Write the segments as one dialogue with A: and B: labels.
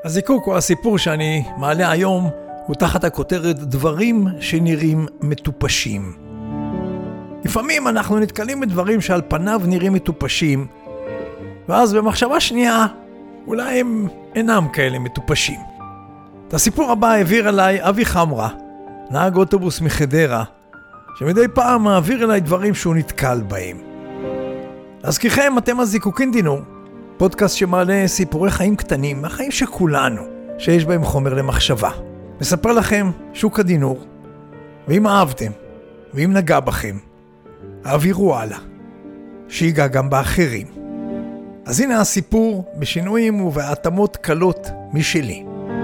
A: הזיקוק או הסיפור שאני מעלה היום הוא תחת הכותרת דברים שנראים מטופשים. לפעמים אנחנו נתקלים בדברים שעל פניו נראים מטופשים, ואז במחשבה שנייה אולי הם אינם כאלה מטופשים. את הסיפור הבא העביר אליי אבי חמרה, נהג אוטובוס מחדרה, שמדי פעם מעביר אליי דברים שהוא נתקל בהם. להזכירכם, אתם הזיקוקין דינור, פודקאסט שמעלה סיפורי חיים קטנים, מהחיים שכולנו, שיש בהם חומר למחשבה. מספר לכם שוק הדינור, ואם אהבתם, ואם נגע בכם, העבירו הלאה, שיגע גם באחרים. אז הנה הסיפור בשינויים ובהתאמות קלות משלי.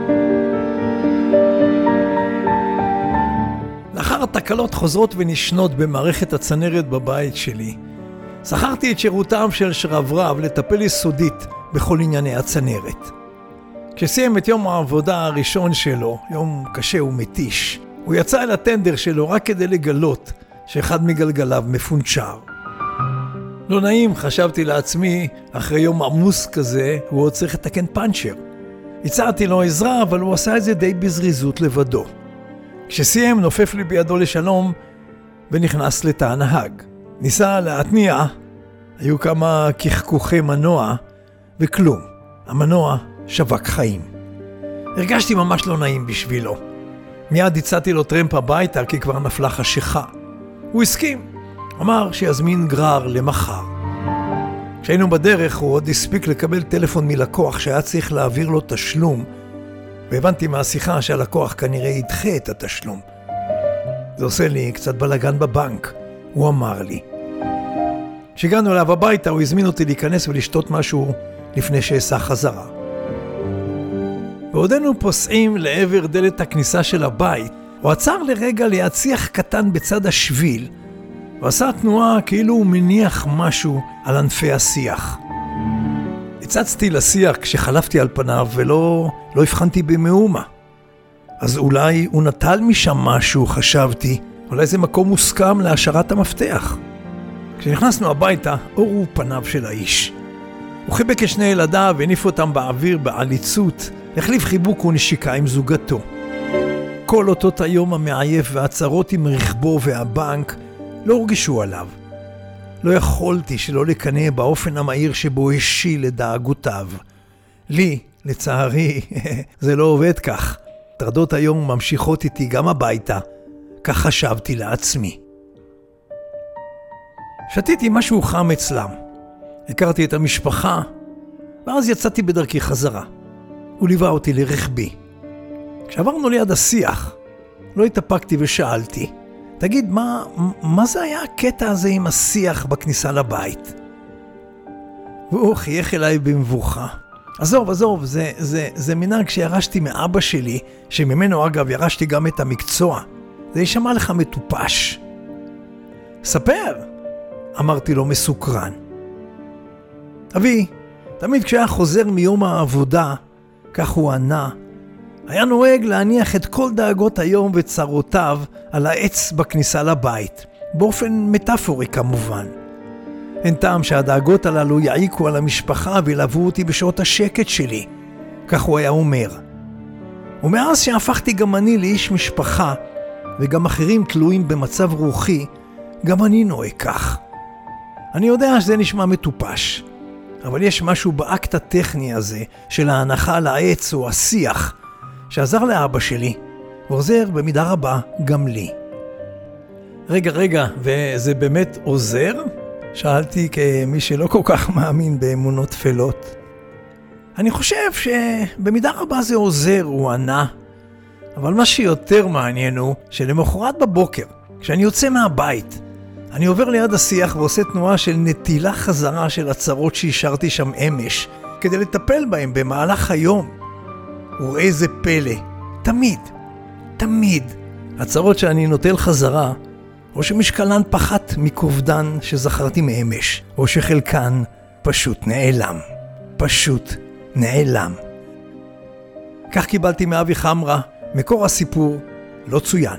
A: לאחר התקלות חוזרות ונשנות במערכת הצנרת בבית שלי, שכרתי את שירותם של שרברב לטפל יסודית בכל ענייני הצנרת. כשסיים את יום העבודה הראשון שלו, יום קשה ומתיש, הוא יצא אל הטנדר שלו רק כדי לגלות שאחד מגלגליו מפונצ'ר. לא נעים, חשבתי לעצמי, אחרי יום עמוס כזה, הוא עוד צריך לתקן פנצ'ר. הצעתי לו עזרה, אבל הוא עשה את זה די בזריזות לבדו. כשסיים, נופף לי בידו לשלום, ונכנס לתא הנהג. ניסה להתניע, היו כמה כחכוכי מנוע, וכלום. המנוע שבק חיים. הרגשתי ממש לא נעים בשבילו. מיד הצעתי לו טרמפ הביתה, כי כבר נפלה חשיכה. הוא הסכים. אמר שיזמין גרר למחר. כשהיינו בדרך, הוא עוד הספיק לקבל טלפון מלקוח שהיה צריך להעביר לו תשלום, והבנתי מהשיחה שהלקוח כנראה ידחה את התשלום. זה עושה לי קצת בלגן בבנק, הוא אמר לי. כשהגענו אליו הביתה, הוא הזמין אותי להיכנס ולשתות משהו לפני שאסע חזרה. ועודנו פוסעים לעבר דלת הכניסה של הבית, הוא עצר לרגע להציח קטן בצד השביל, ועשה תנועה כאילו הוא מניח משהו על ענפי השיח. הצצתי לשיח כשחלפתי על פניו ולא הבחנתי במאומה. אז אולי הוא נטל משם משהו, חשבתי. אולי זה מקום מוסכם להשארת המפתח. כשנכנסנו הביתה, אורו פניו של האיש. הוא חיבק את שני ילדיו והניף אותם באוויר בעליצות, החליף חיבוק ונשיקה עם זוגתו. כל אותות היום המעייף והצרות עם רכבו והבנק לא הורגשו עליו. לא יכולתי שלא לקנא באופן המהיר שבו השיל לדאגותיו. לי, לצערי, זה לא עובד כך. טרדות היום ממשיכות איתי גם הביתה, כך חשבתי לעצמי. שתיתי משהו חם אצלם. הכרתי את המשפחה, ואז יצאתי בדרכי חזרה. הוא ליווה אותי לרכבי. כשעברנו ליד השיח, לא התאפקתי ושאלתי, תגיד, מה זה היה הקטע הזה עם השיח בכניסה לבית? והוא חייך אליי במבוכה. עזוב, זה מנהג שירשתי מאבא שלי, שממנו אגב ירשתי גם את המקצוע. זה יישמע לך מטופש. ספר, אמרתי לו מסוקרן. אבי, תמיד כשהיה חוזר מיום העבודה, כך הוא ענה, היה נוהג להניח את כל דאגות היום וצרותיו על העץ בכניסה לבית, באופן מטאפורי כמובן. אין טעם שהדאגות הללו יעיקו על המשפחה וילוו אותי בשעות השקט שלי, כך הוא היה אומר. ומאז שהפכתי גם אני לאיש משפחה, וגם אחרים תלויים במצב רוחי, גם אני נוהג כך. אני יודע שזה נשמע מטופש, אבל יש משהו באקט הטכני הזה של ההנחה על העץ או השיח, שעזר לאבא שלי, ועוזר במידה רבה גם לי. רגע, וזה באמת עוזר? שאלתי כמי שלא כל כך מאמין באמונות תפלות. אני חושב שבמידה רבה זה עוזר, הוא ענה. אבל מה שיותר מעניין הוא שלמחרת בבוקר, כשאני יוצא מהבית, אני עובר ליד השיח ועושה תנועה של נטילה חזרה של הצרות שהשארתי שם אמש, כדי לטפל בהם במהלך היום. וראה זה פלא, תמיד, הצרות שאני נוטל חזרה, או שמשקלן פחת מכובדן שזכרתי מאמש, או שחלקן פשוט נעלם. כך קיבלתי מאבי חמרה, מקור הסיפור לא צוין.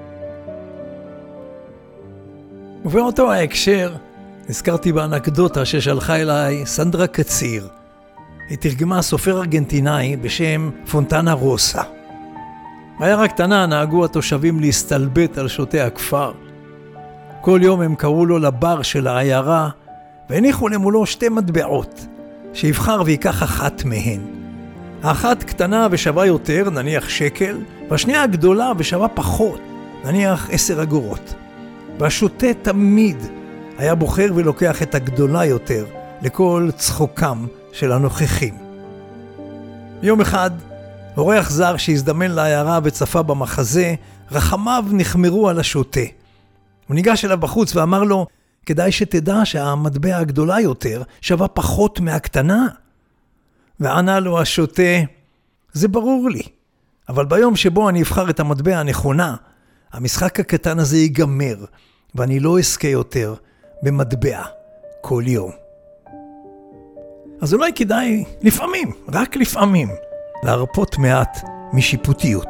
A: ובאותו ההקשר, נזכרתי באנקדוטה ששלחה אליי סנדרה קציר. היא תרגמה סופר ארגנטינאי בשם פונטנה רוסה. בעיירה קטנה נהגו התושבים להסתלבט על שוטי הכפר. כל יום הם קראו לו לבר של העיירה, והניחו למולו 2 מטבעות, שיבחר ויקח אחת מהן. האחת קטנה ושווה יותר, נניח שקל, והשנייה גדולה ושווה פחות, נניח 10 אגורות. והשוטה תמיד היה בוחר ולוקח את הגדולה יותר, לכל צחוקם של הנוכחים. יום אחד, אורח זר שהזדמן לעיירה וצפה במחזה, רחמיו נחמרו על השוטה. הוא ניגש אליו בחוץ ואמר לו, כדאי שתדע שהמטבע הגדולה יותר שווה פחות מהקטנה. וענה לו השוטה, זה ברור לי, אבל ביום שבו אני אבחר את המטבע הנכונה, המשחק הקטן הזה ייגמר, ואני לא אזכה יותר במטבע כל יום. אז אולי כדאי לפעמים, רק לפעמים, להרפות מעט משיפוטיות.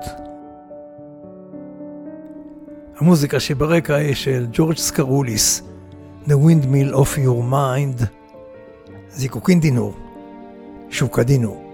A: המוזיקה שברקע היא של ג'ורג' סקרוליס, The Windmill of Your Mind, זיקוקין דינור, שוקה דינור.